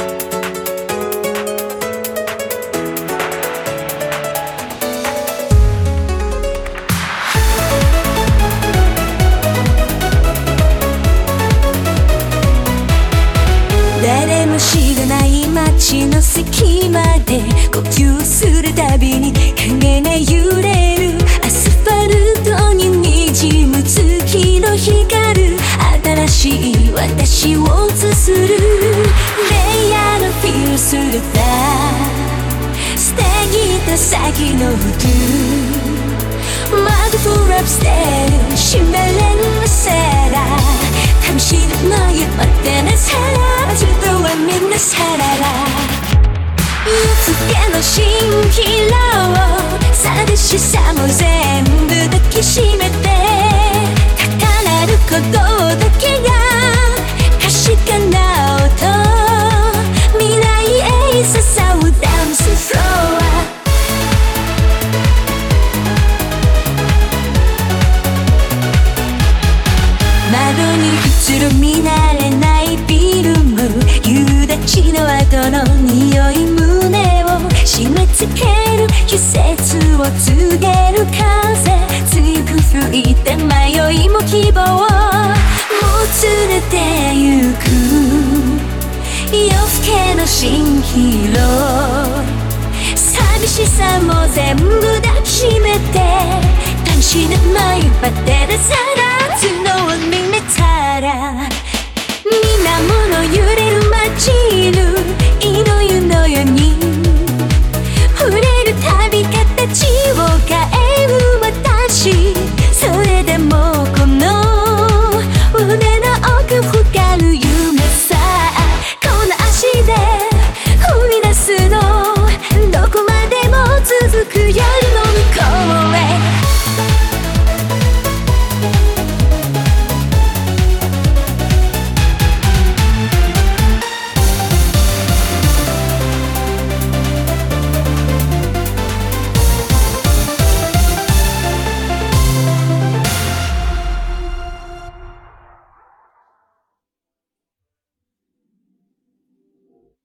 誰も知らない街の隙間で呼吸するたびに影が揺れる。アスファルトに滲む月の光る。新しい私を映する。レイヤーのフィルするだ捨てきた先の服。マグフラップしてる湿れるセラ。試しの前までなさらずっとはみんなさらら。夜付けの蜃気楼寂しさも全部抱きしめて高鳴る鼓動だけが確かな音。未来へ誘うダンスフロア。窓に映る見慣れないフィルム。夕立の後の匂い胸を締め付ける。季節を告げる風強く吹いて迷いも希望もつれてゆく。夜更けの蜃気楼寂しさも全部抱きしめて試しの前まででさらずのを見めたら水面の揺れる街